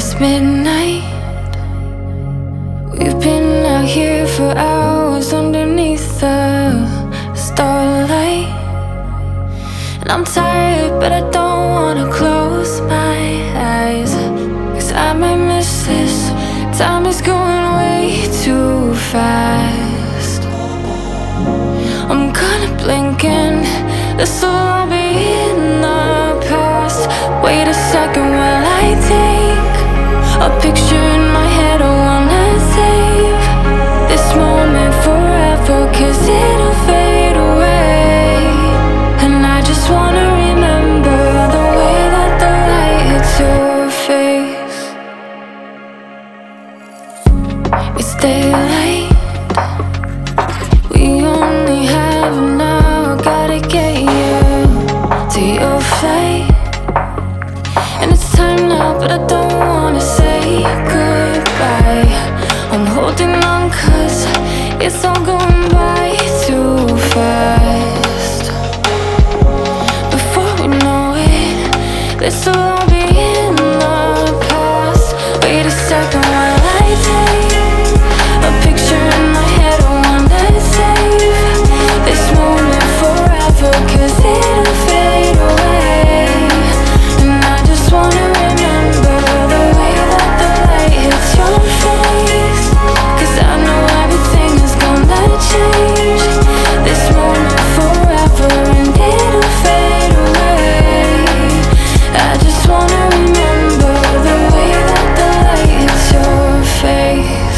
It's midnight. We've been out here for hours underneath the starlight, and I'm tired, but I don't wanna close my eyes, 'cause I might miss this. Time is going way too fast. I'm gonna blink and this will all be in the past. Wait a second while I take a picture in my head. I wanna save this moment forever, 'cause it'll fade away. And I just wanna remember the way that the light hits your face. It's daylight. We only have an hour. Gotta get you to your flight. And it's time now, but I don't wanna say goodbye. I'm holding on 'cause it's all going by too fast. Before we know it, this will all be in the past. Wait a second while I take a picture in my head. I wanna save this moment forever, 'cause it'll fade away. And I just wanna remember the way that the light hits your face, 'cause I know everything is gonna change this moment forever, and it'll fade away. I just wanna remember the way that the light hits your face.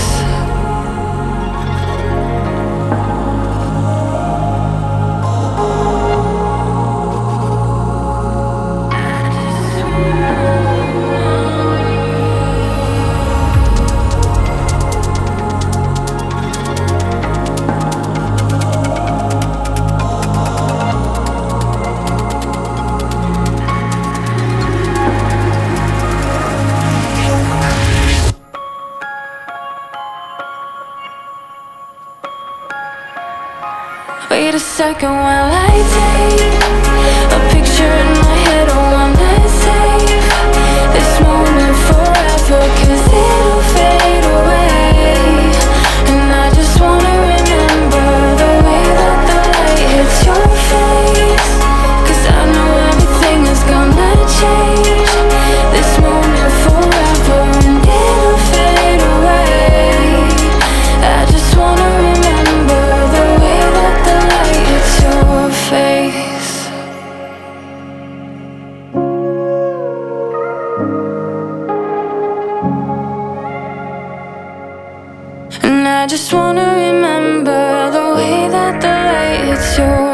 Wait a second while I take a picture in my head. I wanna save this moment forever, 'cause it'll fade away. And I just wanna remember the way that the light hits your face, 'cause I know everything is gonna change this moment forever, and it'll fade away. I just wanna remember the way that the light hits your face. And I just wanna remember the way that the light hits your